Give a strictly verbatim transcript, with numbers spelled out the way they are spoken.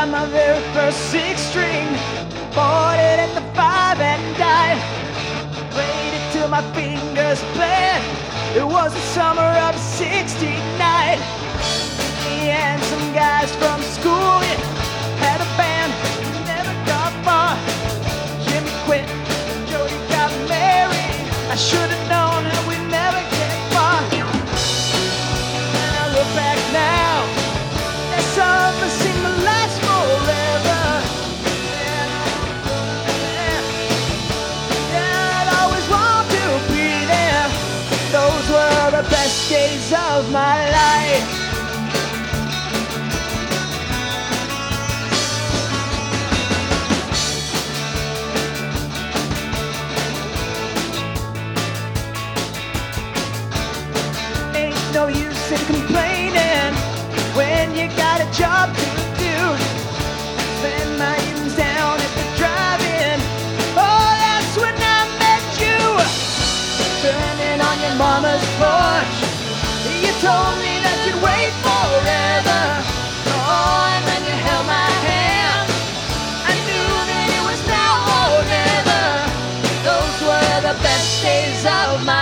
buy my very first six string. Bought it at the five and dime. Played it till my fingers bled. It was the summer of sixty-nine. Me and some guys from school, yeah, had a band, never got far. Jimmy quit, Jody got married. I should have known that we'd never get far. And I look back now, that summer seemed to last forever. And yeah, yeah, I'd always want to be there. Those were the best days of my life. No use in complaining when you got a job to do. Spend my evenings down at the drive-in. Oh, that's when I met you. Turning on your mama's porch. You told me that you'd wait forever. Oh, and then you held my hand. I knew that it was now or never. Those were the best days of my